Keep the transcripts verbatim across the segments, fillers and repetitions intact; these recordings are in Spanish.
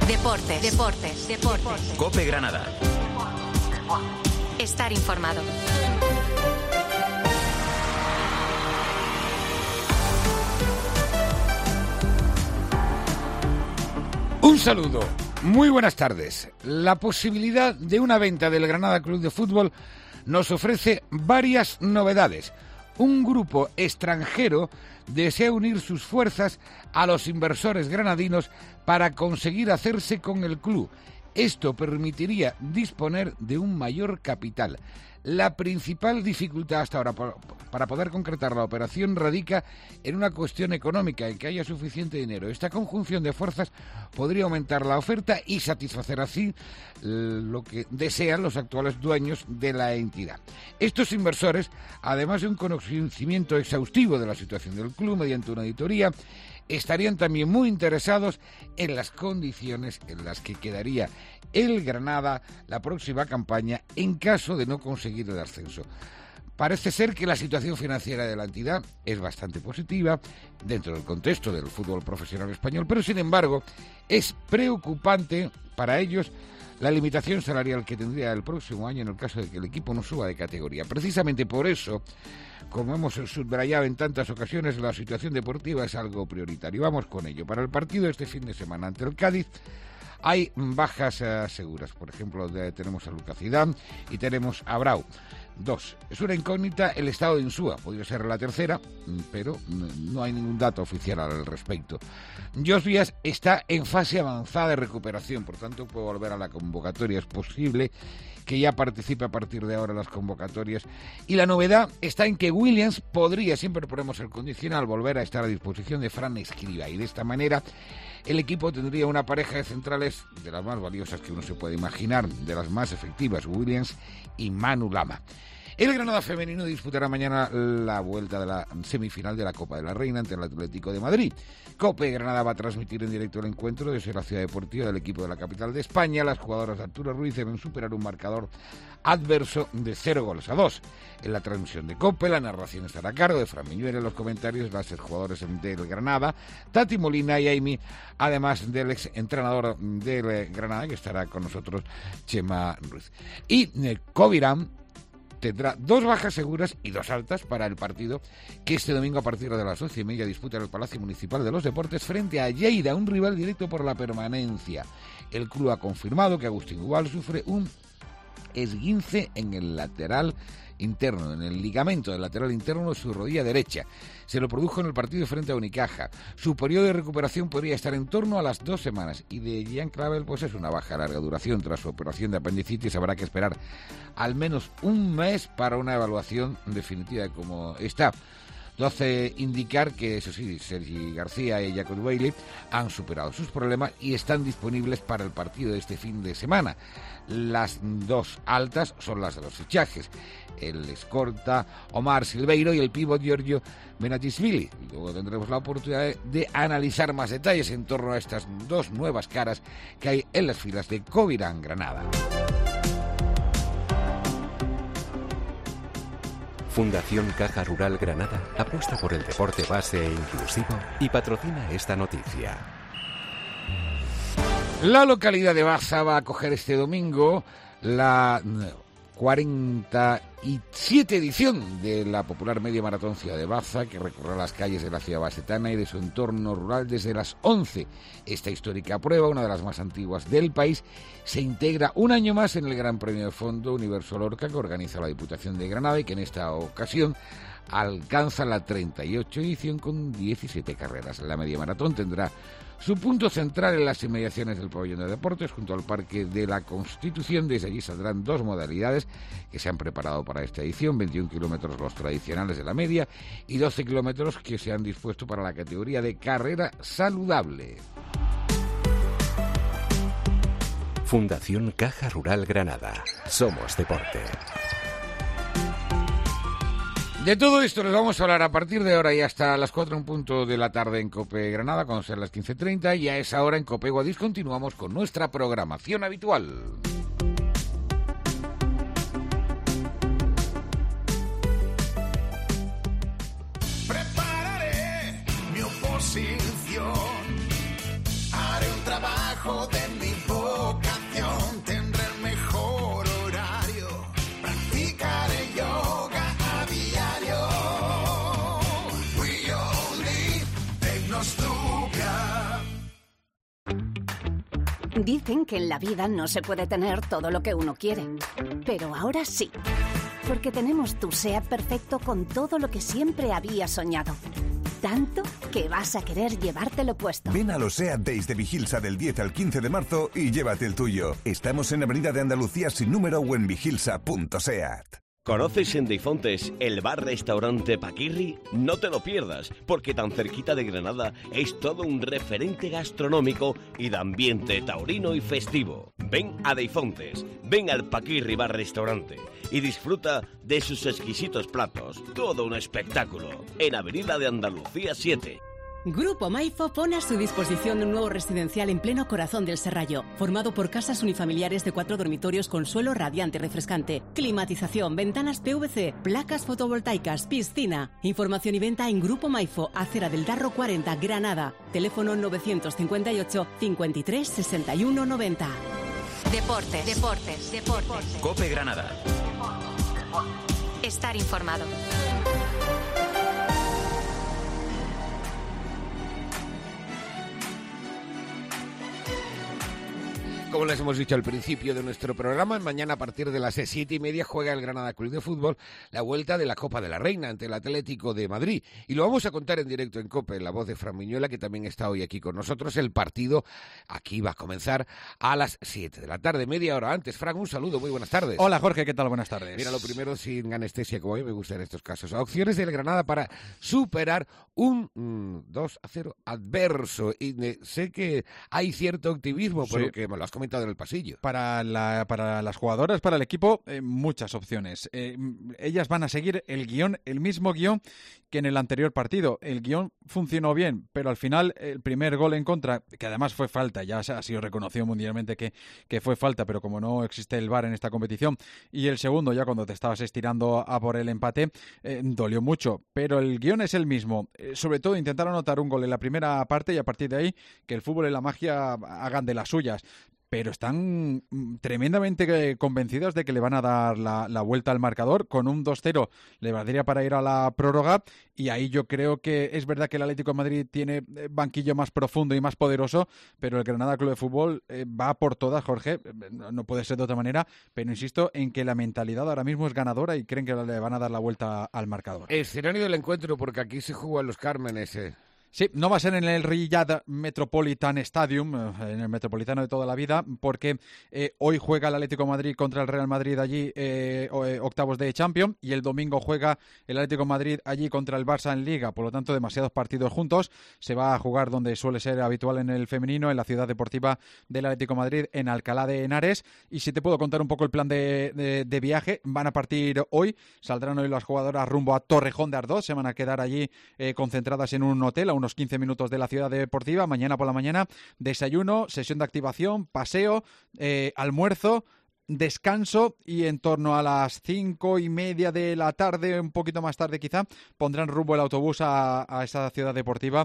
Deportes, deportes, deportes. COPE Granada. Estar informado. Un saludo, muy buenas tardes. La posibilidad de una venta del Granada Club de Fútbol nos ofrece varias novedades. Un grupo extranjero desea unir sus fuerzas a los inversores granadinos para conseguir hacerse con el club. Esto permitiría disponer de un mayor capital. La principal dificultad hasta ahora para poder concretar la operación radica en una cuestión económica, en que haya suficiente dinero. Esta conjunción de fuerzas podría aumentar la oferta y satisfacer así lo que desean los actuales dueños de la entidad. Estos inversores, además de un conocimiento exhaustivo de la situación del club mediante una auditoría, estarían también muy interesados en las condiciones en las que quedaría el Granada la próxima campaña en caso de no conseguir el ascenso. Parece ser que la situación financiera de la entidad es bastante positiva dentro del contexto del fútbol profesional español, pero sin embargo es preocupante para ellos la limitación salarial que tendría el próximo año en el caso de que el equipo no suba de categoría. Precisamente por eso, como hemos subrayado en tantas ocasiones, la situación deportiva es algo prioritario. Vamos con ello. Para el partido de este fin de semana ante el Cádiz hay bajas uh, seguras. Por ejemplo, de, tenemos a Lucas Zidane y tenemos a Brau. Dos. Es una incógnita el estado de Insúa. Podría ser la tercera, pero no hay ningún dato oficial al respecto. Jos Vías está en fase avanzada de recuperación, por tanto puede volver a la convocatoria. Es posible que ya participe a partir de ahora en las convocatorias. Y la novedad está en que Williams podría, siempre ponemos el condicional, volver a estar a disposición de Fran Escribá. Y de esta manera el equipo tendría una pareja de centrales de las más valiosas que uno se puede imaginar, de las más efectivas, Williams y Manu Lama. El Granada femenino disputará mañana la vuelta de la semifinal de la Copa de la Reina ante el Atlético de Madrid. COPE Granada va a transmitir en directo el encuentro desde la ciudad deportiva del equipo de la capital de España. Las jugadoras de Arturo Ruiz deben superar un marcador adverso de cero goles a dos. En la transmisión de COPE, la narración estará a cargo de Fran Miñuel. En los comentarios van a ser jugadores del Granada, Tati Molina y Amy, además del ex entrenador del Granada, que estará con nosotros, Chema Ruiz. Y eh, Covirán tendrá dos bajas seguras y dos altas para el partido que este domingo a partir de las once y media disputa en el Palacio Municipal de los Deportes frente a Lleida, un rival directo por la permanencia. El club ha confirmado que Agustín Ubal sufre un esguince en el lateral interno, en el ligamento del lateral interno de su rodilla derecha. Se lo produjo en el partido frente a Unicaja. Su periodo de recuperación podría estar en torno a las dos semanas. Y de Jean Clavel, pues es una baja larga duración. Tras su operación de apendicitis habrá que esperar al menos un mes para una evaluación definitiva de cómo está. Hace indicar que, eso sí, Sergi García y Jacob Bailey han superado sus problemas y están disponibles para el partido de este fin de semana. Las dos altas son las de los fichajes: el escorta Omar Silveiro y el pívot Giorgio Benatisvili. Luego tendremos la oportunidad de analizar más detalles en torno a estas dos nuevas caras que hay en las filas de Covirán Granada. Fundación Caja Rural Granada apuesta por el deporte base e inclusivo y patrocina esta noticia. La localidad de Baza va a acoger este domingo la cuarenta y siete edición de la popular media maratón Ciudad de Baza, que recorrerá las calles de la ciudad basetana y de su entorno rural desde las once. Esta histórica prueba, una de las más antiguas del país, se integra un año más en el Gran Premio de Fondo Universo Lorca que organiza la Diputación de Granada y que en esta ocasión alcanza la treinta y ocho edición con diecisiete carreras. La media maratón tendrá su punto central en las inmediaciones del pabellón de deportes junto al Parque de la Constitución. Desde allí saldrán dos modalidades que se han preparado para esta edición: veintiún kilómetros los tradicionales de la media y doce kilómetros que se han dispuesto para la categoría de carrera saludable. Fundación Caja Rural Granada. Somos deporte. De todo esto les vamos a hablar a partir de ahora y hasta las cuatro en punto de la tarde en COPE Granada, cuando sean las quince treinta, y a esa hora en COPE Guadix continuamos con nuestra programación habitual. Prepararé mi oposición, haré un trabajo de mi Dicen que en la vida no se puede tener todo lo que uno quiere, pero ahora sí, porque tenemos tu SEAT perfecto con todo lo que siempre habías soñado. Tanto que vas a querer llevártelo puesto. Ven a los SEAT Days de Vigilsa del diez al quince de marzo y llévate el tuyo. Estamos en Avenida de Andalucía sin número o en vigilsa punto seat. ¿Conoces en Deifontes el bar-restaurante Paquirri? No te lo pierdas, porque tan cerquita de Granada es todo un referente gastronómico y de ambiente taurino y festivo. Ven a Deifontes, ven al Paquirri bar-restaurante y disfruta de sus exquisitos platos. Todo un espectáculo, en Avenida de Andalucía siete. Grupo Maifo pone a su disposición un nuevo residencial en pleno corazón del Serrallo, formado por casas unifamiliares de cuatro dormitorios con suelo radiante y refrescante, climatización, ventanas P V C, placas fotovoltaicas, piscina. Información y venta en Grupo Maifo, Acera del Darro cuarenta, Granada. Teléfono novecientos cincuenta y ocho, cincuenta y tres, sesenta y uno, noventa. Deportes, deportes, deportes. COPE Granada. Estar informado. Como les hemos dicho al principio de nuestro programa, mañana a partir de las siete y media juega el Granada Club de Fútbol la vuelta de la Copa de la Reina ante el Atlético de Madrid. Y lo vamos a contar en directo en COPE, en la voz de Fran Miñuela, que también está hoy aquí con nosotros. El partido aquí va a comenzar a las siete de la tarde, media hora antes. Fran, un saludo, muy buenas tardes. Hola Jorge, ¿qué tal? Buenas tardes. Mira, lo primero, sin anestesia, como a mí me gusta en estos casos. Opciones del Granada para superar un mm, dos a cero adverso. Y eh, sé que hay cierto optimismo, por Sí. lo que me lo has comentado en el pasillo. Para, la, para las jugadoras, para el equipo, eh, muchas opciones. Eh, ellas van a seguir el guión, el mismo guión que en el anterior partido. El guión funcionó bien, pero al final el primer gol en contra, que además fue falta, ya ha sido reconocido mundialmente que, que fue falta, pero como no existe el V A R en esta competición, y el segundo ya cuando te estabas estirando a por el empate, eh, dolió mucho, pero el guión es el mismo. Eh, sobre todo intentar anotar un gol en la primera parte y a partir de ahí que el fútbol y la magia hagan de las suyas. Pero están tremendamente convencidas de que le van a dar la, la vuelta al marcador. Con un dos cero le valdría para ir a la prórroga, y ahí yo creo que es verdad que el Atlético de Madrid tiene banquillo más profundo y más poderoso, pero el Granada Club de Fútbol eh, va por todas, Jorge, no, no puede ser de otra manera, pero insisto en que la mentalidad ahora mismo es ganadora y creen que le van a dar la vuelta al marcador. Escenario del encuentro, porque aquí se juega en los Cármenes. Eh. Sí, no va a ser en el Riyadh Metropolitan Stadium, en el Metropolitano de toda la vida, porque eh, hoy juega el Atlético de Madrid contra el Real Madrid allí, eh, octavos de Champions, y el domingo juega el Atlético de Madrid allí contra el Barça en Liga, por lo tanto demasiados partidos juntos. Se va a jugar donde suele ser habitual en el femenino, en la ciudad deportiva del Atlético de Madrid, en Alcalá de Henares. Y si te puedo contar un poco el plan de, de, de viaje, van a partir hoy, saldrán hoy las jugadoras rumbo a Torrejón de Ardoz, se van a quedar allí eh, concentradas en un hotel a unos quince minutos de la ciudad deportiva. Mañana por la mañana, desayuno, sesión de activación, paseo, eh, almuerzo, descanso, y en torno a las cinco y media de la tarde, un poquito más tarde quizá, pondrán rumbo el autobús a, a esa ciudad deportiva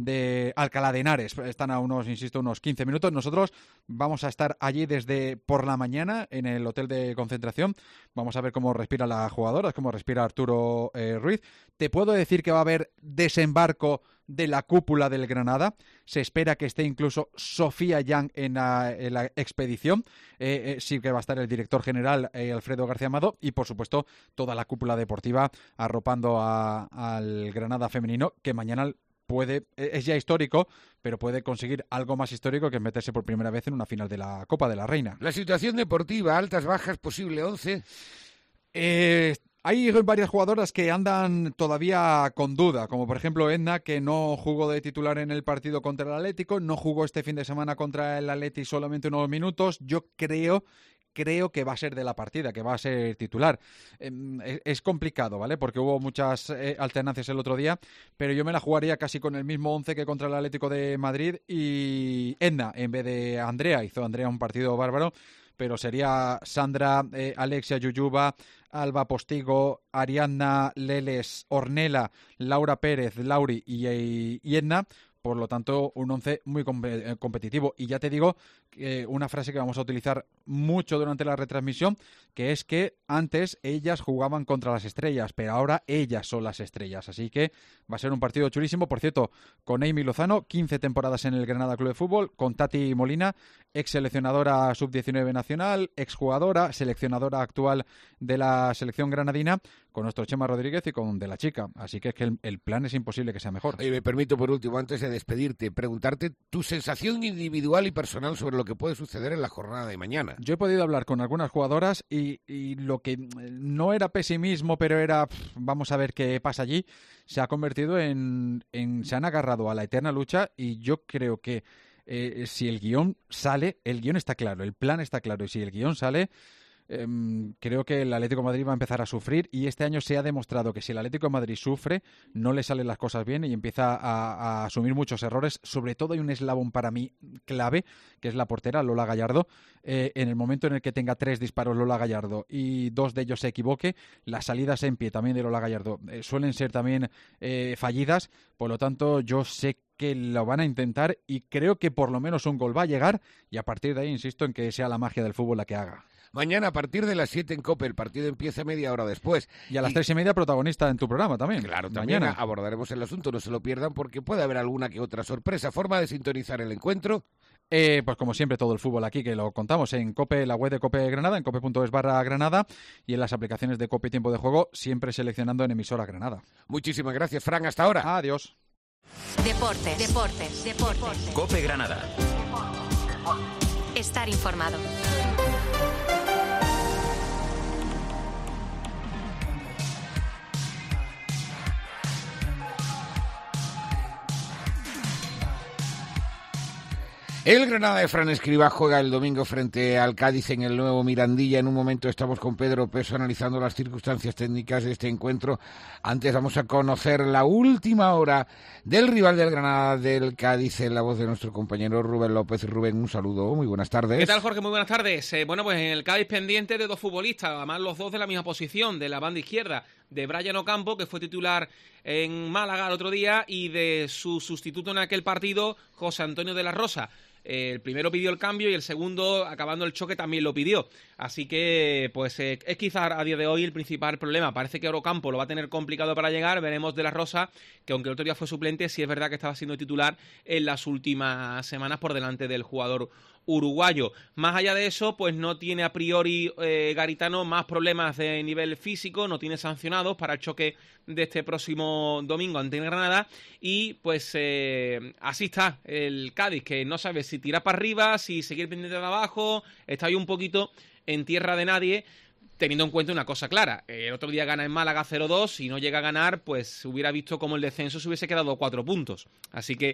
de Alcalá de Henares. Están a unos, insisto, unos quince minutos. Nosotros vamos a estar allí desde por la mañana en el hotel de concentración. Vamos a ver cómo respira la jugadora, cómo respira Arturo eh, Ruiz. Te puedo decir que va a haber desembarco de la cúpula del Granada. Se espera que esté incluso Sofía Yang en la, en la expedición. Eh, eh, sí que va a estar el director general eh, Alfredo García Amado, y por supuesto toda la cúpula deportiva arropando a, al Granada femenino, que mañana puede, es ya histórico, pero puede conseguir algo más histórico, que es meterse por primera vez en una final de la Copa de la Reina. La situación deportiva, altas, bajas, posible once. Eh... Hay varias jugadoras que andan todavía con duda, como por ejemplo Edna, que no jugó de titular en el partido contra el Atlético, no jugó este fin de semana contra el Atleti solamente unos minutos. Yo creo... Creo que va a ser de la partida, que va a ser titular. Eh, es complicado, ¿vale? Porque hubo muchas eh, alternancias el otro día, pero yo me la jugaría casi con el mismo once que contra el Atlético de Madrid, y Edna en vez de Andrea. Hizo Andrea un partido bárbaro, pero sería Sandra, eh, Alexia Yuyuba, Alba Postigo, Ariadna Leles, Ornella, Laura Pérez, Lauri y, y Edna, por lo tanto, un once muy com- competitivo. Y ya te digo, eh, una frase que vamos a utilizar mucho durante la retransmisión, que es que antes ellas jugaban contra las estrellas, pero ahora ellas son las estrellas. Así que va a ser un partido chulísimo. Por cierto, con Amy Lozano, quince temporadas en el Granada Club de Fútbol, con Tati Molina, ex seleccionadora sub diecinueve nacional, ex jugadora, seleccionadora actual de la selección granadina, con nuestro Chema Rodríguez y con De la Chica. Así que es que el, el plan es imposible que sea mejor. Oye, me permito por último, antes de despedirte, preguntarte tu sensación individual y personal sobre lo que puede suceder en la jornada de mañana. Yo he podido hablar con algunas jugadoras y, y lo que no era pesimismo, pero era pff, vamos a ver qué pasa allí, se ha convertido en, en se han agarrado a la eterna lucha, y yo creo que eh, si el guión sale, el guión está claro, el plan está claro, y si el guión sale, eh, creo que el Atlético de Madrid va a empezar a sufrir, y este año se ha demostrado que si el Atlético de Madrid sufre, no le salen las cosas bien y empieza a, a asumir muchos errores. Sobre todo hay un eslabón para mí clave, que es la portera, Lola Gallardo. Eh, en el momento en el que tenga tres disparos Lola Gallardo y dos de ellos se equivoque, las salidas en pie también de Lola Gallardo eh, suelen ser también eh, fallidas. Por lo tanto, yo sé que lo van a intentar y creo que por lo menos un gol va a llegar, y a partir de ahí insisto en que sea la magia del fútbol la que haga. Mañana a partir de las siete en COPE, el partido empieza media hora después. Y a las y... tres y media protagonista en tu programa también. Claro, también mañana abordaremos el asunto, no se lo pierdan porque puede haber alguna que otra sorpresa. Forma de sintonizar el encuentro. Eh, pues como siempre, todo el fútbol aquí, que lo contamos en COPE, la web de COPE Granada, en cope punto es barra Granada, y en las aplicaciones de COPE Tiempo de Juego, siempre seleccionando en emisora Granada. Muchísimas gracias, Fran, hasta ahora. Adiós. Deportes, deportes, deportes. COPE Granada. Estar informado. El Granada de Fran Escribá juega el domingo frente al Cádiz en el nuevo Mirandilla. En un momento estamos con Pedro Peso analizando las circunstancias técnicas de este encuentro. Antes vamos a conocer la última hora del rival del Granada del Cádiz en la voz de nuestro compañero Rubén López. Rubén, un saludo, muy buenas tardes. ¿Qué tal, Jorge? Muy buenas tardes. Eh, bueno, pues en el Cádiz pendiente de dos futbolistas, además los dos de la misma posición, de la banda izquierda, de Brian Ocampo, que fue titular en Málaga el otro día, y de su sustituto en aquel partido, José Antonio de la Rosa. El primero pidió el cambio y el segundo, acabando el choque, también lo pidió. Así que, pues, eh, es quizás a día de hoy el principal problema. Parece que Ocampo lo va a tener complicado para llegar. Veremos de la Rosa, que aunque el otro día fue suplente, sí es verdad que estaba siendo titular en las últimas semanas por delante del jugador uruguayo. Más allá de eso, pues no tiene a priori eh, Garitano más problemas de nivel físico, no tiene sancionados para el choque de este próximo domingo ante el Granada, y pues eh, así está el Cádiz, que no sabe si tirar para arriba, si seguir pendiente de abajo, está ahí un poquito en tierra de nadie, teniendo en cuenta una cosa clara: el otro día gana en Málaga cero dos, si no llega a ganar, pues se hubiera visto como el descenso se hubiese quedado cuatro puntos, así que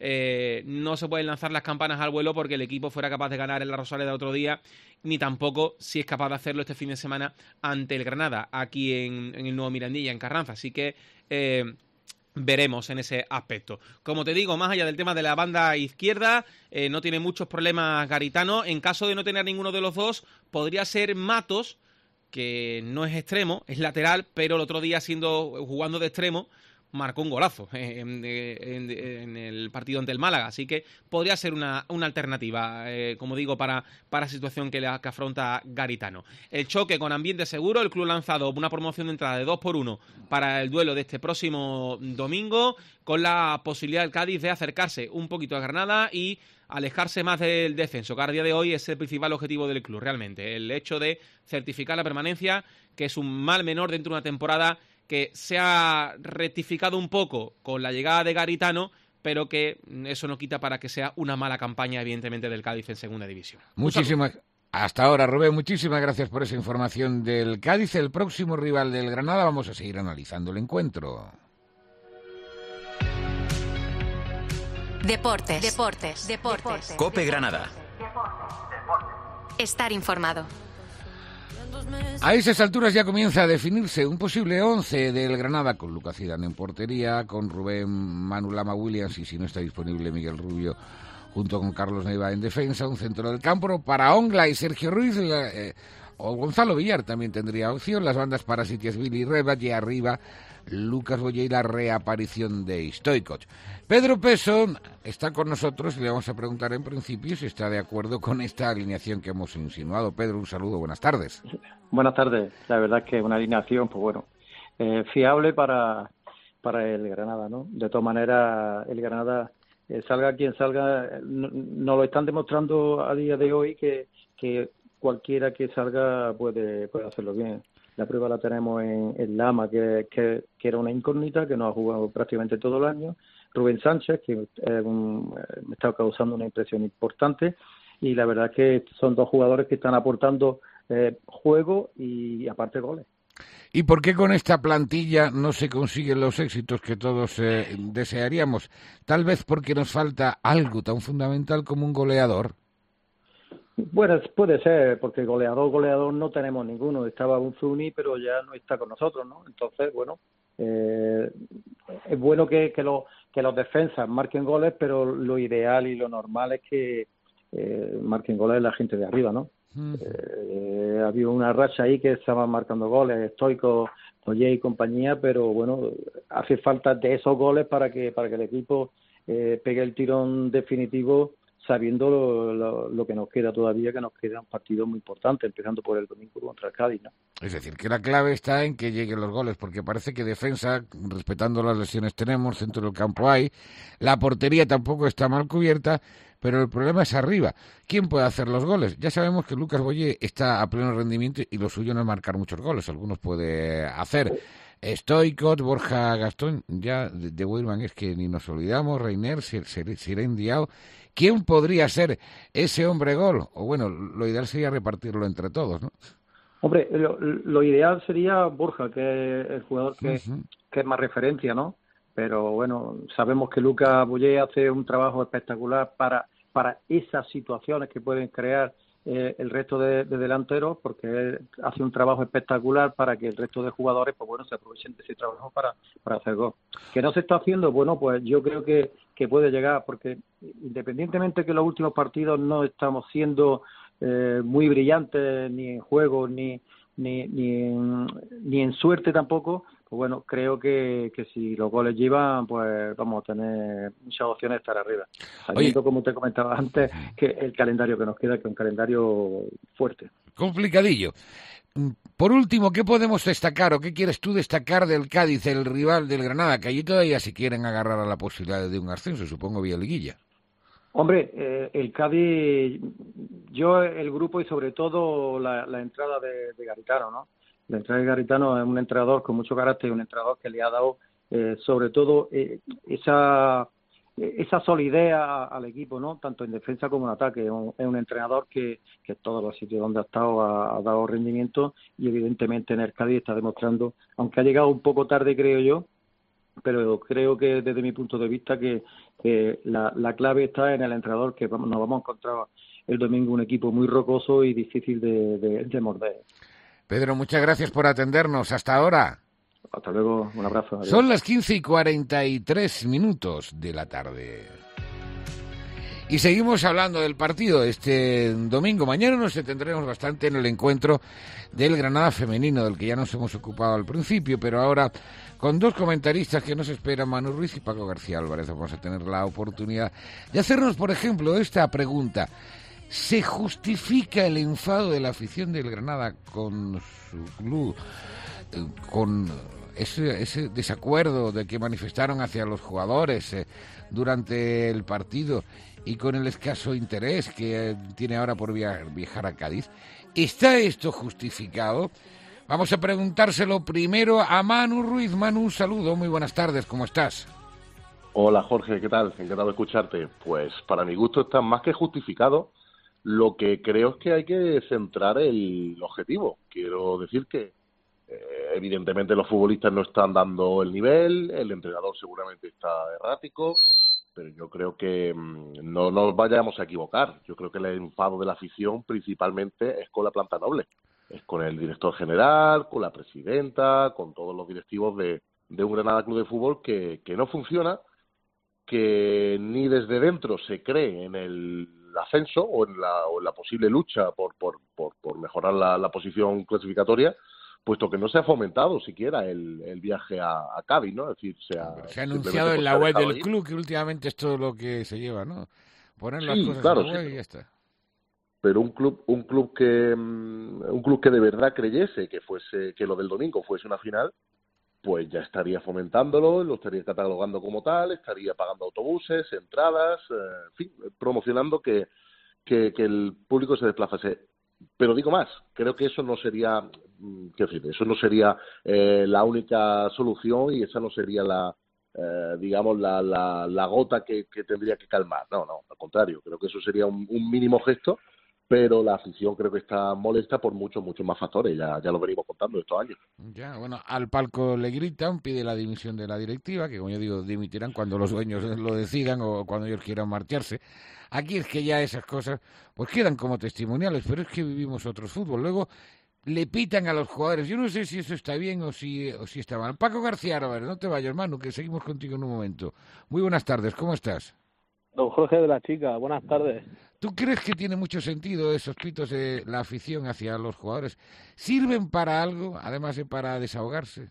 Eh, no se pueden lanzar las campanas al vuelo porque el equipo fuera capaz de ganar en la Rosaleda otro día, ni tampoco si es capaz de hacerlo este fin de semana ante el Granada, aquí en, en el nuevo Mirandilla, en Carranza. Así que eh, veremos en ese aspecto. Como te digo, más allá del tema de la banda izquierda, eh, no tiene muchos problemas Garitano. En caso de no tener ninguno de los dos, podría ser Matos, que no es extremo, es lateral, pero el otro día, siendo jugando de extremo, marcó un golazo en, en, en el partido ante el Málaga, así que podría ser una, una alternativa, eh, como digo, para, para la situación que, la, que afronta Garitano. El choque con ambiente seguro, el club ha lanzado una promoción de entrada de dos por uno para el duelo de este próximo domingo, con la posibilidad del Cádiz de acercarse un poquito a Granada y alejarse más del descenso, que a día de hoy es el principal objetivo del club, realmente, el hecho de certificar la permanencia, que es un mal menor dentro de una temporada que se ha rectificado un poco con la llegada de Garitano, pero que eso no quita para que sea una mala campaña, evidentemente, del Cádiz en segunda división. Muchísimas, hasta ahora, Rubén, muchísimas gracias por esa información del Cádiz. El próximo rival del Granada, vamos a seguir analizando el encuentro. Deportes, deportes, deportes. COPE Granada. Estar informado. A esas alturas ya comienza a definirse un posible once del Granada, con Lucas Zidane en portería, con Rubén Manu Lama Williams y, si no está disponible, Miguel Rubio, junto con Carlos Neiva en defensa, un centro del campo para Ongla y Sergio Ruiz, eh, o Gonzalo Villar también tendría opción, las bandas para Sitiasvili y Rebat, y arriba Lucas Boyer y la reaparición de Stoichkov. Pedro Peso está con nosotros y le vamos a preguntar en principio si está de acuerdo con esta alineación que hemos insinuado. Pedro, un saludo, buenas tardes. Buenas tardes. La verdad es que es una alineación, pues bueno, eh, fiable para, para el Granada, ¿no? De todas maneras, el Granada, eh, salga quien salga, no, no lo están demostrando a día de hoy que, que cualquiera que salga puede, puede hacerlo bien. La prueba la tenemos en, en Lama, que, que, que era una incógnita, que no ha jugado prácticamente todo el año. Rubén Sánchez, que eh, un, me está causando una impresión importante. Y la verdad es que son dos jugadores que están aportando eh, juego y aparte goles. ¿Y por qué con esta plantilla no se consiguen los éxitos que todos eh, desearíamos? Tal vez porque nos falta algo tan fundamental como un goleador. Bueno, puede ser, porque goleador, goleador no tenemos ninguno. Estaba Unzuni, pero ya no está con nosotros, ¿no? Entonces, bueno, eh, es bueno que, que, lo, que los defensas marquen goles, pero lo ideal y lo normal es que eh, marquen goles la gente de arriba, ¿no? Uh-huh. Eh, ha habido una racha ahí que estaban marcando goles, Stoichkov, Oye y compañía, pero bueno, hace falta de esos goles para que para que el equipo eh, pegue el tirón definitivo, sabiendo lo, lo, lo que nos queda todavía, que nos queda un partido muy importante, empezando por el domingo contra el Cádiz, ¿no? Es decir, que la clave está en que lleguen los goles, porque parece que defensa, respetando las lesiones tenemos, centro del campo hay, la portería tampoco está mal cubierta, pero el problema es arriba. ¿Quién puede hacer los goles? Ya sabemos que Lucas Boyer está a pleno rendimiento y lo suyo no es marcar muchos goles, algunos puede hacer. Stoichkov, Borja Gastón, ya de, de Weirman es que ni nos olvidamos, Reiner, Sirén Diao. ¿Quién podría ser ese hombre gol? O bueno, lo ideal sería repartirlo entre todos, ¿no? Hombre, lo, lo ideal sería Borja, que es el jugador que, uh-huh. que es más referencia, ¿no? Pero bueno, sabemos que Lucas Boyer hace un trabajo espectacular para, para esas situaciones que pueden crear Eh, el resto de, de delanteros, porque él hace un trabajo espectacular para que el resto de jugadores, pues bueno, se aprovechen de ese trabajo para, para hacer gol. ¿Que no se está haciendo? Bueno, pues yo creo que, que puede llegar, porque independientemente que en los últimos partidos no estamos siendo eh, muy brillantes ni en juego ni ni ni en, ni en suerte tampoco, pues bueno, creo que, que si los goles llevan, pues vamos a tener muchas opciones de estar arriba. Sabiendo, como te comentaba antes, que el calendario que nos queda, que es un calendario fuerte. Complicadillo. Por último, ¿qué podemos destacar o qué quieres tú destacar del Cádiz, el rival del Granada, que allí todavía se quieren agarrar a la posibilidad de un ascenso, supongo, vía liguilla? Hombre, eh, el Cádiz, yo el grupo y sobre todo la, la entrada de, de Garitano, ¿no? La entrada de Garitano es un entrenador con mucho carácter, un entrenador que le ha dado eh, sobre todo eh, esa esa solidez a, al equipo, ¿no? Tanto en defensa como en ataque. Es un, es un entrenador que, que en todos los sitios donde ha estado ha, ha dado rendimiento y evidentemente en el Cádiz está demostrando, aunque ha llegado un poco tarde, creo yo, pero creo que desde mi punto de vista que, que la, la clave está en el entrenador, que vamos, nos vamos a encontrar el domingo un equipo muy rocoso y difícil de, de, de morder. Pedro, muchas gracias por atendernos. Hasta ahora. Hasta luego, un abrazo. Adiós. Son las quince y cuarenta y tres minutos de la tarde. Y seguimos hablando del partido este domingo. Mañana nos detendremos bastante en el encuentro del Granada femenino, del que ya nos hemos ocupado al principio, pero ahora con dos comentaristas que nos esperan, Manu Ruiz y Paco García Álvarez, vamos a tener la oportunidad de hacernos, por ejemplo, esta pregunta. ¿Se justifica el enfado de la afición del Granada con su club, con ese, ese desacuerdo de que manifestaron hacia los jugadores eh, durante el partido y con el escaso interés que eh, tiene ahora por via- viajar a Cádiz? ¿Está esto justificado? Vamos a preguntárselo primero a Manu Ruiz. Manu, un saludo, muy buenas tardes, ¿cómo estás? Hola Jorge, ¿qué tal? Encantado de escucharte. Pues para mi gusto está más que justificado. Lo que creo es que hay que centrar el objetivo. Quiero decir que eh, evidentemente los futbolistas no están dando el nivel, el entrenador seguramente está errático, pero yo creo que mmm, no nos vayamos a equivocar. Yo creo que el enfado de la afición principalmente es con la planta noble, es con el director general, con la presidenta, con todos los directivos de, de un Granada Club de Fútbol que, que no funciona, que ni desde dentro se cree en el el ascenso o en la, o en la posible lucha por, por, por, por mejorar la, la posición clasificatoria, puesto que no se ha fomentado siquiera el, el viaje a, a Cádiz, ¿no? Es decir, se ha, se ha anunciado en la web del club, que últimamente es todo lo que se lleva, ¿no? Poner las sí, cosas claro, en la web sí, y ya está. Pero un club, un club que un club que de verdad creyese que fuese, que lo del domingo fuese una final, pues ya estaría fomentándolo, lo estaría catalogando como tal, estaría pagando autobuses, entradas, eh, en fin, promocionando que, que, que el público se desplazase. Pero digo más, creo que eso no sería, qué decir, eso no sería eh, la única solución y esa no sería la, eh, digamos, la, la, la gota que, que tendría que calmar. No, no, al contrario, creo que eso sería un, un mínimo gesto, pero la afición creo que está molesta por muchos, muchos más factores, ya, ya lo venimos contando estos años. Ya, bueno, al palco le gritan, pide la dimisión de la directiva, que como yo digo, dimitirán cuando los dueños lo decidan o cuando ellos quieran marcharse. Aquí es que ya esas cosas pues quedan como testimoniales, pero es que vivimos otro fútbol. Luego le pitan a los jugadores. Yo no sé si eso está bien o si, o si está mal. Paco García, a ver, no te vayas, Manu, que seguimos contigo en un momento. Muy buenas tardes, ¿cómo estás? Don Jorge de la Chica, buenas tardes. ¿Tú crees que tiene mucho sentido esos pitos de la afición hacia los jugadores? ¿Sirven para algo, además de para desahogarse?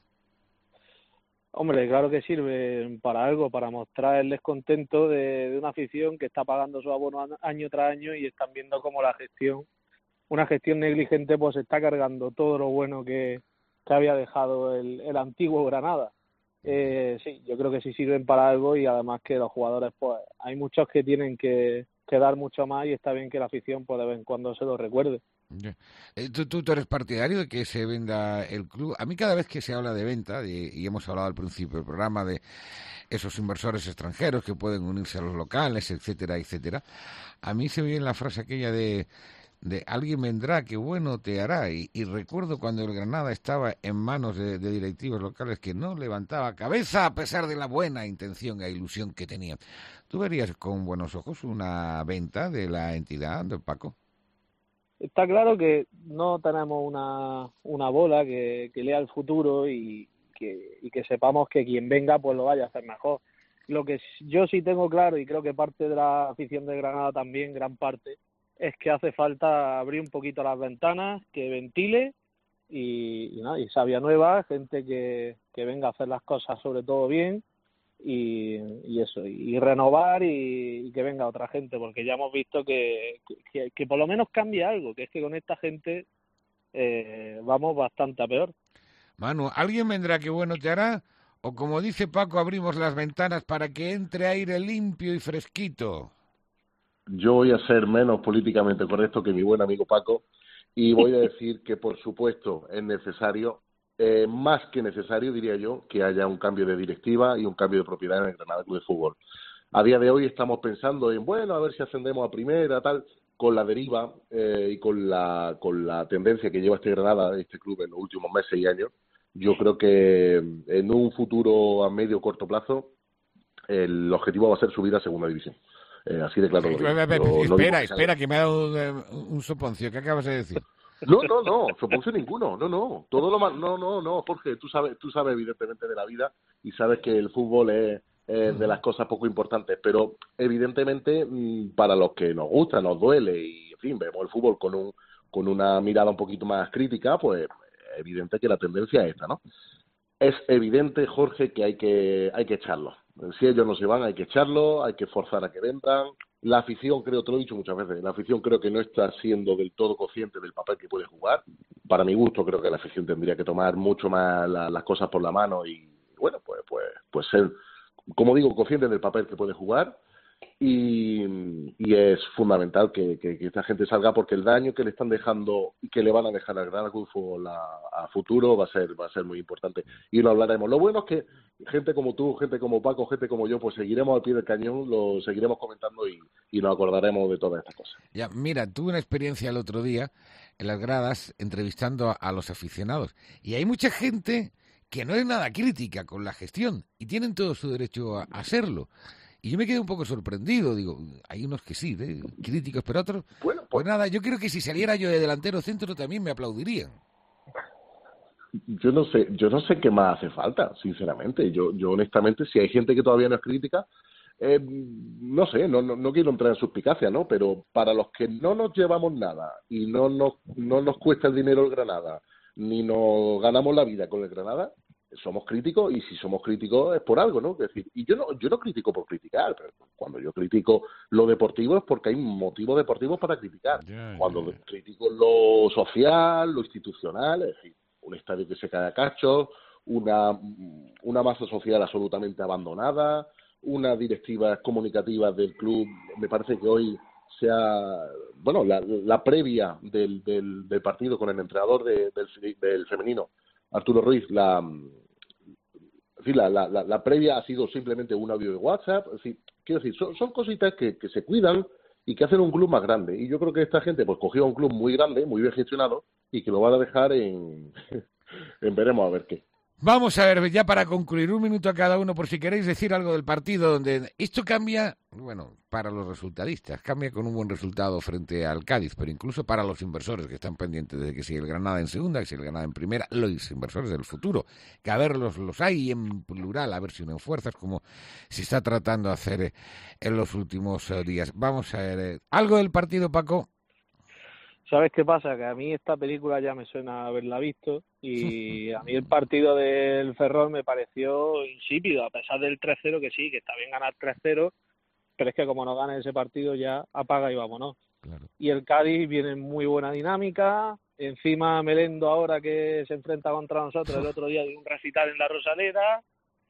Hombre, claro que sirven para algo, para mostrar el descontento de, de una afición que está pagando su abono año tras año y están viendo cómo la gestión, una gestión negligente, pues está cargando todo lo bueno que, que había dejado el, el antiguo Granada. Eh, sí, yo creo que sí sirven para algo y además que los jugadores, pues hay muchos que tienen que, que dar mucho más y está bien que la afición pues de vez en cuando se lo recuerde. Yeah. ¿Tú, tú, tú eres partidario de que se venda el club? A mí cada vez que se habla de venta, de, y hemos hablado al principio del programa de esos inversores extranjeros que pueden unirse a los locales, etcétera, etcétera, a mí se me viene la frase aquella de, de alguien vendrá, que bueno te hará, y, y recuerdo cuando el Granada estaba en manos de, de directivos locales que no levantaba cabeza a pesar de la buena intención e ilusión que tenían. ¿Tú verías con buenos ojos una venta de la entidad, don Paco? Está claro que no tenemos una, una bola que, que lea el futuro y que, y que sepamos que quien venga pues lo vaya a hacer mejor. Lo que yo sí tengo claro, y creo que parte de la afición de Granada también, gran parte, es que hace falta abrir un poquito las ventanas, que ventile y, y nada, y savia nueva, gente que, que venga a hacer las cosas sobre todo bien y, y eso, y renovar y, y que venga otra gente, porque ya hemos visto que, que, que por lo menos cambie algo, que es que con esta gente eh, vamos bastante a peor. Manu, ¿alguien vendrá que bueno te hará? O como dice Paco, abrimos las ventanas para que entre aire limpio y fresquito. Yo voy a ser menos políticamente correcto que mi buen amigo Paco y voy a decir que, por supuesto, es necesario, eh, más que necesario, diría yo, que haya un cambio de directiva y un cambio de propiedad en el Granada Club de Fútbol. A día de hoy estamos pensando en, bueno, a ver si ascendemos a primera, tal, con la deriva eh, y con la, con la tendencia que lleva este Granada, este club, en los últimos meses y años. Yo creo que en un futuro a medio o corto plazo el objetivo va a ser subir a segunda división. Eh, así de claro. Lo digo. Lo, espera, lo espera, que me ha dado un, un soponcio. ¿Qué acabas de decir? No, no, no, soponcio ninguno. No, no. Todo lo más, no, no, no, Jorge, tú sabes, tú sabes evidentemente de la vida y sabes que el fútbol es, es de las cosas poco importantes, pero evidentemente para los que nos gusta, nos duele y, en fin, vemos el fútbol con un con una mirada un poquito más crítica, pues es evidente que la tendencia es esta, ¿no? Es evidente, Jorge, que hay que hay que echarlo. Si ellos no se van, hay que echarlo, hay que forzar a que vendan. La afición, creo, te lo he dicho muchas veces, la afición creo que no está siendo del todo consciente del papel que puede jugar. Para mi gusto, creo que la afición tendría que tomar mucho más la, las cosas por la mano y, bueno, pues, pues, pues ser, como digo, consciente del papel que puede jugar. Y, y es fundamental que, que, que esta gente salga porque el daño que le están dejando y que le van a dejar al Granada Club de Fútbol a, a futuro va a ser va a ser muy importante y lo hablaremos. Lo bueno es que gente como tú, gente como Paco, gente como yo, pues seguiremos al pie del cañón, lo seguiremos comentando y, y nos acordaremos de todas estas cosas. Ya, mira, tuve una experiencia el otro día en las gradas entrevistando a, a los aficionados y hay mucha gente que no es nada crítica con la gestión y tienen todo su derecho a, a hacerlo. Y yo me quedé un poco sorprendido, digo, hay unos que sí, ¿eh? Críticos, pero otros, bueno, pues, pues nada, yo creo que si saliera yo de delantero centro también me aplaudirían. Yo no sé, yo no sé qué más hace falta, sinceramente. Yo, yo honestamente, si hay gente que todavía no es crítica, Eh, no sé, no, no, no quiero entrar en suspicacia, ¿no? Pero para los que no nos llevamos nada y no nos, no nos cuesta el dinero el Granada, ni nos ganamos la vida con el Granada, somos críticos, y si somos críticos es por algo, ¿no? Es decir, y yo no, yo no critico por criticar, pero cuando yo critico lo deportivo es porque hay motivos deportivos para criticar. Yeah, cuando yeah. critico lo social, lo institucional, es decir, un estadio que se cae a cachos, una, una masa social absolutamente abandonada, una directiva comunicativa del club, me parece que hoy sea, bueno, la, la previa del, del, del partido con el entrenador de, del, del femenino, Arturo Ruiz, la, en fin, la, la, la, la previa ha sido simplemente un audio de WhatsApp, es decir, quiero decir, son, son cositas que, que se cuidan y que hacen un club más grande, y yo creo que esta gente pues cogió un club muy grande, muy bien gestionado, y que lo van a dejar en, en veremos a ver qué. Vamos a ver, ya para concluir, un minuto a cada uno, por si queréis decir algo del partido, donde esto cambia, bueno, para los resultadistas, cambia con un buen resultado frente al Cádiz, pero incluso para los inversores que están pendientes de que si el Granada en segunda, que si el Granada en primera, los inversores del futuro, que a ver los, los hay en plural, a ver si unen fuerzas, como se está tratando de hacer en los últimos días. Vamos a ver, ¿algo del partido, Paco? ¿Sabes qué pasa? Que a mí esta película ya me suena haberla visto, y a mí el partido del Ferrol me pareció insípido, a pesar del tres cero, que sí, que está bien ganar tres cero, pero es que como no gane ese partido ya apaga y vámonos. Claro. Y el Cádiz viene en muy buena dinámica, encima Melendo ahora que se enfrenta contra nosotros el otro día de un recital en la Rosaleda,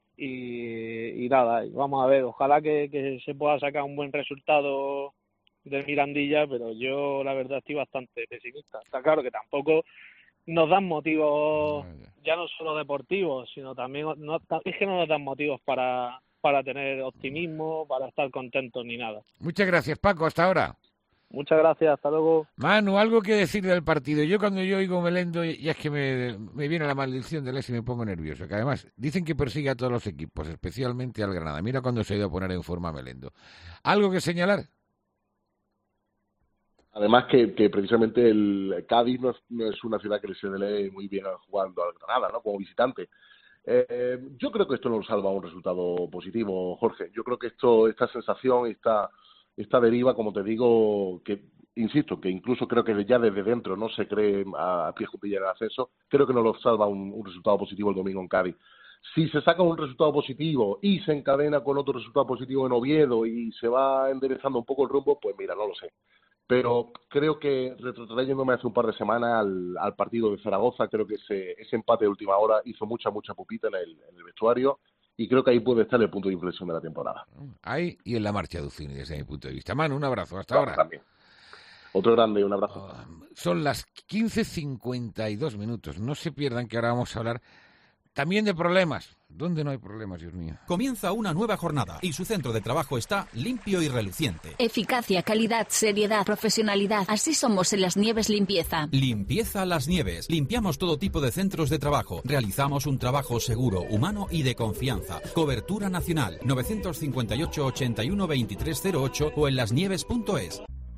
y, y nada, vamos a ver, ojalá que, que se pueda sacar un buen resultado del Mirandilla, pero yo la verdad estoy bastante pesimista. Está claro que tampoco nos dan motivos, ya no solo deportivos, sino también, no, es que no nos dan motivos para, para tener optimismo, para estar contentos ni nada. Muchas gracias, Paco, hasta ahora. Muchas gracias, hasta luego. Manu, algo que decir del partido. Yo cuando yo oigo Melendo, ya es que me, me viene la maldición del S y me pongo nervioso, que además dicen que persigue a todos los equipos, especialmente al Granada. Mira cuando se ha ido a poner en forma Melendo. ¿Algo que señalar? Además que, que precisamente el Cádiz no es, no es una ciudad que se le lee muy bien jugando al Granada, ¿no? Como visitante. Eh, yo creo que esto nos salva un resultado positivo, Jorge. Yo creo que esto, esta sensación, esta, esta deriva, como te digo, que insisto, que incluso creo que ya desde dentro no se cree a, a pie juntilla en el ascenso, creo que nos lo salva un, un resultado positivo el domingo en Cádiz. Si se saca un resultado positivo y se encadena con otro resultado positivo en Oviedo y se va enderezando un poco el rumbo, pues mira, no lo sé. Pero creo que, retrotrayéndome hace un par de semanas al, al partido de Zaragoza, creo que ese, ese empate de última hora hizo mucha, mucha pupita en el, en el vestuario, y creo que ahí puede estar el punto de inflexión de la temporada. Ahí y en la marcha de Ucini, desde mi punto de vista. Manu, un abrazo, hasta claro, ahora. También. Otro grande, un abrazo. Oh, son las quince cincuenta y dos minutos. No se pierdan que ahora vamos a hablar también de problemas. ¿Dónde no hay problemas, Dios mío? Comienza una nueva jornada y su centro de trabajo está limpio y reluciente. Eficacia, calidad, seriedad, profesionalidad. Así somos en Las Nieves Limpieza. Limpieza Las Nieves. Limpiamos todo tipo de centros de trabajo. Realizamos un trabajo seguro, humano y de confianza. Cobertura nacional. nueve cinco ocho, ochenta y uno, veintitrés cero ocho o en lasnieves punto es.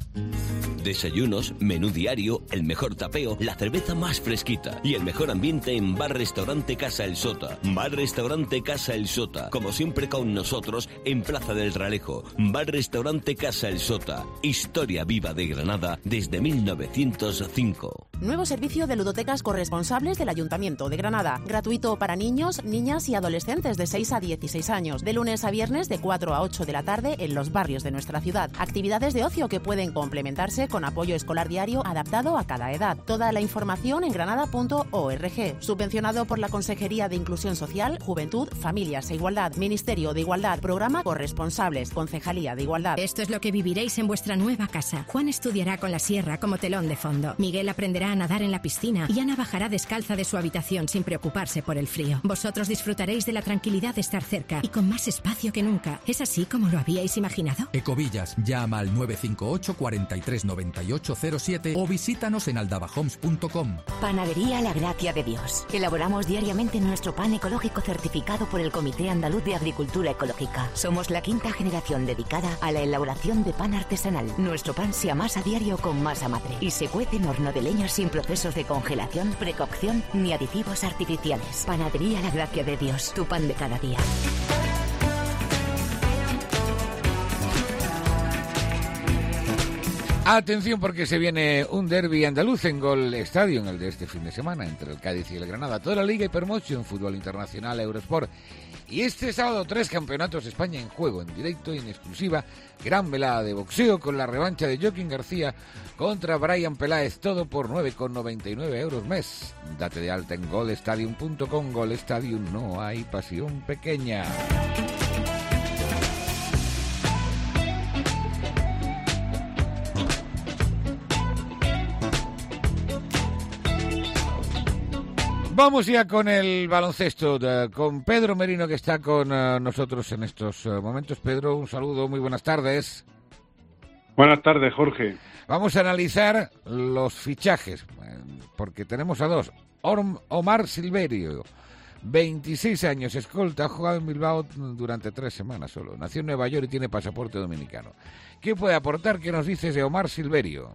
Desayunos, menú diario, el mejor tapeo, la cerveza más fresquita y el mejor ambiente en Bar Restaurante Casa El Sota. Bar Restaurante Casa El Sota, como siempre con nosotros en Plaza del Ralejo. Bar Restaurante Casa El Sota, historia viva de Granada desde mil novecientos cinco. Nuevo servicio de ludotecas corresponsables del Ayuntamiento de Granada. Gratuito para niños, niñas y adolescentes de seis a dieciséis años. De lunes a viernes de cuatro a ocho de la tarde en los barrios de nuestra ciudad. Actividades de ocio que pueden complementarse con apoyo escolar diario adaptado a cada edad. Toda la información en granada punto org. Subvencionado por la Consejería de Inclusión Social, Juventud, Familias e Igualdad. Ministerio de Igualdad. Programa Corresponsables. Concejalía de Igualdad. Esto es lo que viviréis en vuestra nueva casa. Juan estudiará con la sierra como telón de fondo. Miguel aprenderá a nadar en la piscina y Ana bajará descalza de su habitación sin preocuparse por el frío. Vosotros disfrutaréis de la tranquilidad de estar cerca y con más espacio que nunca. ¿Es así como lo habíais imaginado? Ecovillas, llama al nueve cinco ocho, cuatro tres nueve ocho cero siete o visítanos en aldabahomes punto com. Panadería La Gracia de Dios. Elaboramos diariamente nuestro pan ecológico certificado por el Comité Andaluz de Agricultura Ecológica. Somos la quinta generación dedicada a la elaboración de pan artesanal. Nuestro pan se amasa a diario con masa madre y se cuece en horno de leña sin procesos de congelación, precocción ni aditivos artificiales. Panadería La Gracia de Dios. Tu pan de cada día. Atención porque se viene un derbi andaluz en Gol Stadium, el de este fin de semana, entre el Cádiz y el Granada. Toda la Liga Hypermotion, fútbol internacional, Eurosport. Y este sábado tres campeonatos de España en juego, en directo y en exclusiva. Gran velada de boxeo con la revancha de Joaquín García contra Brian Peláez. Todo por nueve con noventa y nueve euros mes. Date de alta en gol stadium punto com. Gol Stadium, no hay pasión pequeña. Vamos ya con el baloncesto, con Pedro Merino, que está con uh, nosotros en estos uh, momentos. Pedro, un saludo, muy buenas tardes. Buenas tardes, Jorge. Vamos a analizar los fichajes, porque tenemos a dos. Orm, Omar Silverio, veintiséis años, escolta, ha jugado en Bilbao durante tres semanas solo. Nació en Nueva York y tiene pasaporte dominicano. ¿Qué puede aportar? ¿Qué nos dices de Omar Silverio?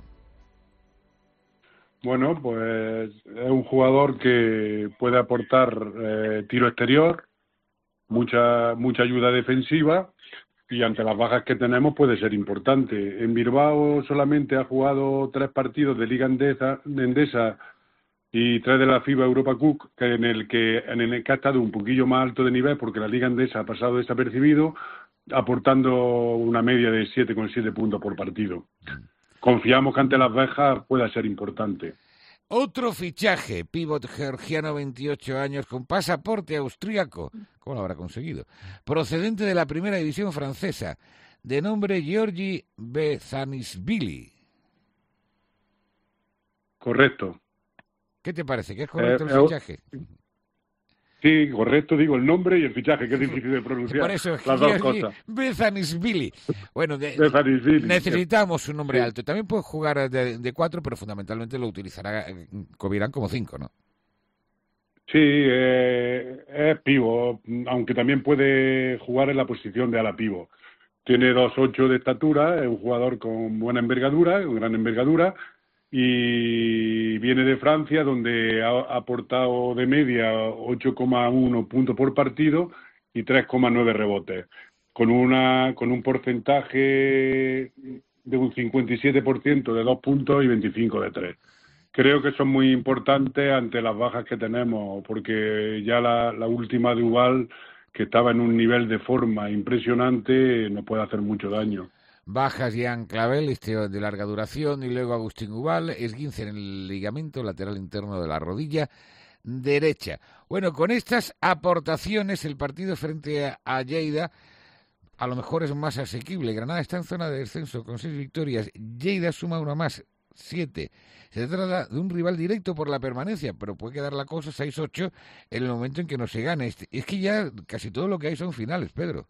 Bueno, pues es un jugador que puede aportar eh, tiro exterior, mucha mucha ayuda defensiva y ante las bajas que tenemos puede ser importante. En Bilbao solamente ha jugado tres partidos de Liga Endesa, Endesa y tres de la FIBA Europa Cup, que en el que en el que ha estado un poquillo más alto de nivel porque la Liga Endesa ha pasado desapercibido, aportando una media de siete coma siete puntos por partido. Confiamos que ante las bajas pueda ser importante. Otro fichaje, pívot georgiano, veintiocho años, con pasaporte austríaco. ¿Cómo lo habrá conseguido? Procedente de la primera división francesa, de nombre Georgi Bezanisvili. Correcto. ¿Qué te parece? ¿Que es correcto eh, el fichaje? Sí, correcto, digo el nombre y el fichaje, que es difícil de pronunciar. Por eso, las dos cosas. Bezanisvili. Bueno, de, Bezanisvili. necesitamos un nombre sí. alto. También puede jugar de, de cuatro, pero fundamentalmente lo utilizará Covirán como cinco, ¿no? Sí, eh, es pivo, aunque también puede jugar en la posición de ala pivo. Tiene dos ocho de estatura, es un jugador con buena envergadura, con gran envergadura, y viene de Francia, donde ha aportado de media ocho coma uno puntos por partido y tres coma nueve rebotes, con una con un porcentaje de un cincuenta y siete por ciento de dos puntos y veinticinco de tres. Creo que son muy importantes ante las bajas que tenemos, porque ya la, la última de Ubal, que estaba en un nivel de forma impresionante, nos puede hacer mucho daño. Bajas Jean Clavel, este de larga duración, y luego Agustín Ubal, esguince en el ligamento lateral interno de la rodilla derecha. Bueno, con estas aportaciones, el partido frente a, a Lleida a lo mejor es más asequible. Granada está en zona de descenso con seis victorias. Lleida suma una más, siete. Se trata de un rival directo por la permanencia, pero puede quedar la cosa seis ocho en el momento en que no se gane. Es que ya casi todo lo que hay son finales, Pedro.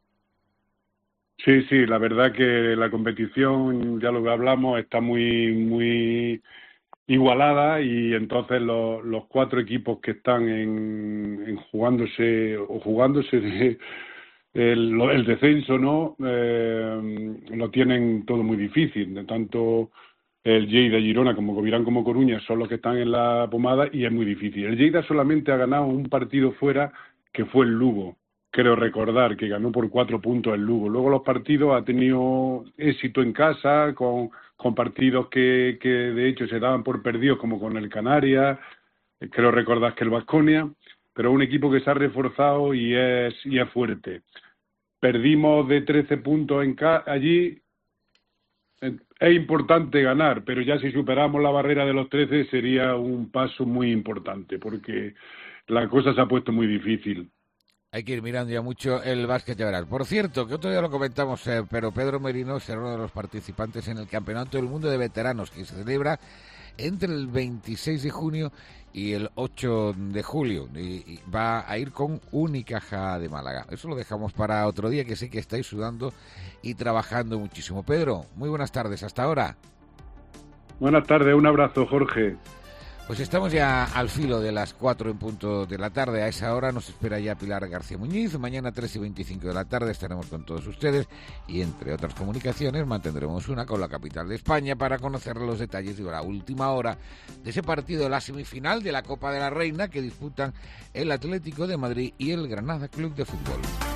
Sí, sí, la verdad que la competición, ya lo que hablamos, está muy muy igualada y entonces los, los cuatro equipos que están en, en jugándose o jugándose de, el, el descenso, ¿no? Eh, lo tienen todo muy difícil. De tanto el Lleida, Girona como Covirán como Coruña son los que están en la pomada y es muy difícil. El Lleida solamente ha ganado un partido fuera, que fue el Lugo. Creo recordar que ganó por cuatro puntos el Lugo. Luego los partidos ha tenido éxito en casa, con, con partidos que, que de hecho se daban por perdidos, como con el Canarias, creo recordar que el Baskonia, pero un equipo que se ha reforzado y es, y es fuerte. Perdimos de trece puntos en ca allí. Es importante ganar, pero ya si superamos la barrera de los trece sería un paso muy importante, porque la cosa se ha puesto muy difícil. Hay que ir mirando ya mucho el básquet, ya verás. Por cierto, que otro día lo comentamos, eh, pero Pedro Merino será uno de los participantes en el Campeonato del Mundo de Veteranos, que se celebra entre el veintiséis de junio y el ocho de julio. Y, y va a ir con Unicaja de Málaga. Eso lo dejamos para otro día, que sé que estáis sudando y trabajando muchísimo. Pedro, muy buenas tardes. Hasta ahora. Buenas tardes. Un abrazo, Jorge. Pues estamos ya al filo de las cuatro en punto de la tarde. A esa hora nos espera ya Pilar García Muñiz. Mañana tres y veinticinco de la tarde estaremos con todos ustedes y, entre otras comunicaciones, mantendremos una con la capital de España para conocer los detalles de la última hora de ese partido de la semifinal de la Copa de la Reina que disputan el Atlético de Madrid y el Granada Club de Fútbol.